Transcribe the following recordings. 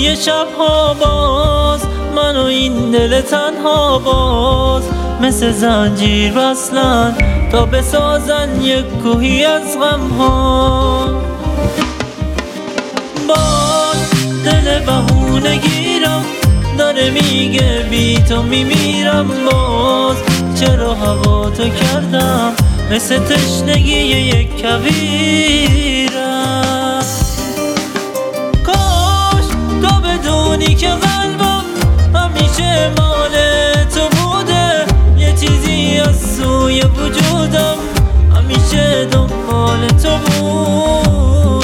خوابی شبها باز من و این دل تنها باز مثل زنجیر وصلن تا بسازن یک کوهی از غمها. باز دل بهونه گیرم داره میگه بی تو میمیرم، باز چرا هوا تو کردم مثل تشنگی یک کویرم. کاش تو بدونی که قلبم همیشه مال تو بوده، یه چیزی از سوی وجودم همیشه دنبال تو بوده.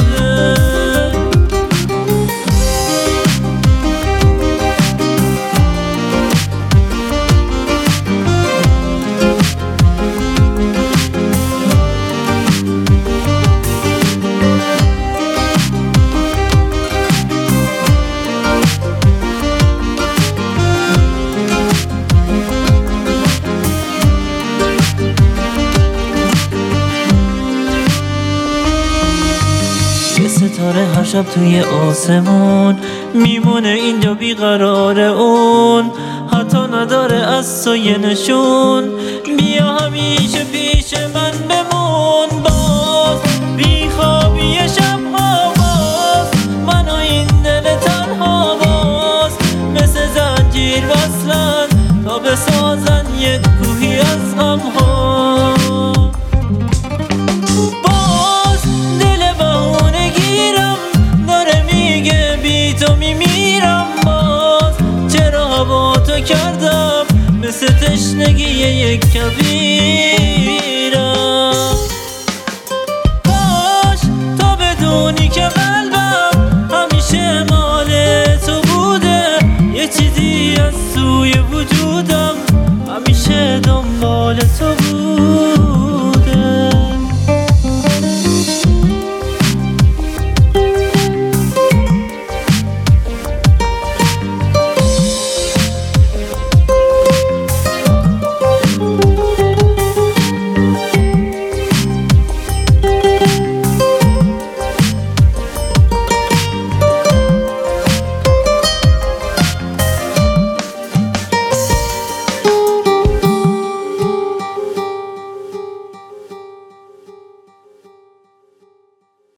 ستاره هر شب توی آسمون میمونه اینجا بیقرار اون، حتی نداره از تو یه نشون. بیا همیشه پیش من بمون، باز بیخوابی شبها باز من و این دل تنها باز مثل زنجیر وصلن تا بسازن یک کوهی از غمها. تو میمیرم، باز چرا هوا تو کردم مثل تشنگی یک کویرم. کاش تو بدونی که قلبم همیشه مال تو بوده، یه چیزی از سوی وجودم همیشه دنبال تو بود.